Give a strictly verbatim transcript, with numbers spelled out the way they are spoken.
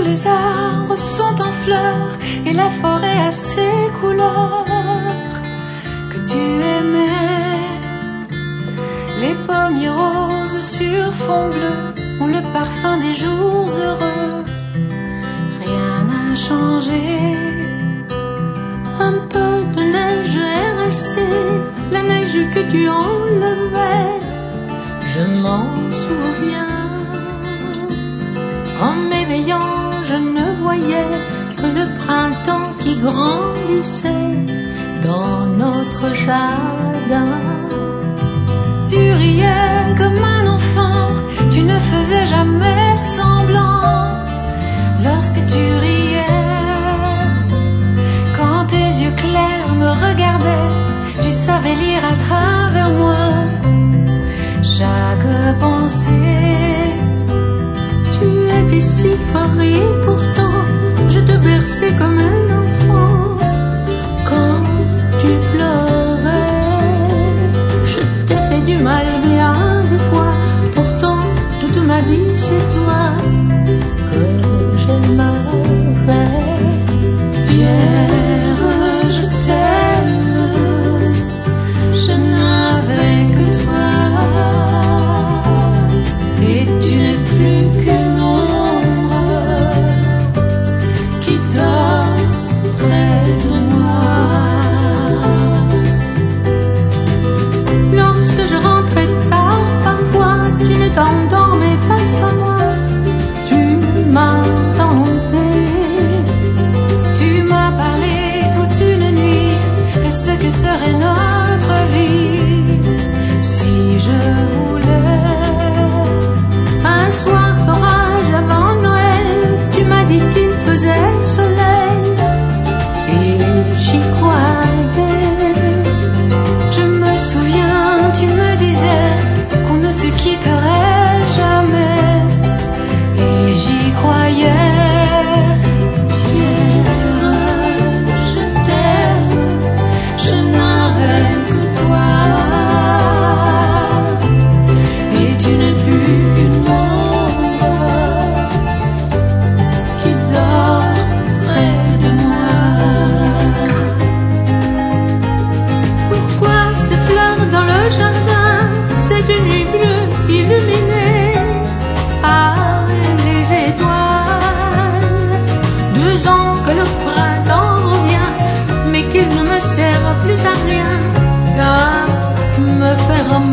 les arbres sont en fleurs et la forêt a ses couleurs que tu aimais. Les pommiers roses sur fond bleu ont le parfum des jours heureux. Rien n'a changé. Un peu de neige est restée, la neige que tu enlevais, je m'en souviens. En m'éveillant, je ne voyais que le printemps qui grandissait dans notre jardin. Tu riais comme un enfant, tu ne faisais jamais semblant. Lorsque tu riais, quand tes yeux clairs me regardaient, tu savais lire à travers moi chaque pensée. Tu étais si fort et pourtant je te berçais comme un enfant. Quand tu pleurais, je t'ai fait du mal bien des fois. Pourtant toute ma vie c'est toi que j'aimerais. Pierre, je t'aime, je n'avais que toi, et tu n'es plus qu'une ombre qui dort près de moi. Lorsque je rentrais tard, parfois tu ne t'endormais pas sans moi. Tu m'attendais. Tu m'as parlé toute une nuit de ce que serait notre vie si je voulais. Un soir d'orage avant Noël, tu m'as dit qu'il faisait soleil, et j'y croyais. Je me souviens, tu me disais qu'on ne se quitterait jamais, et j'y croyais. Pierre, je t'aime, je n'avais que toi, Et tu n'es plus qu'une ombre qui dort près de moi. pourquoi ces fleurs dans le jardin, cette nuit bleue illuminée par les étoiles? Deux ans que le printemps revient, mais qu'il ne me sert plus à rien qu'à me faire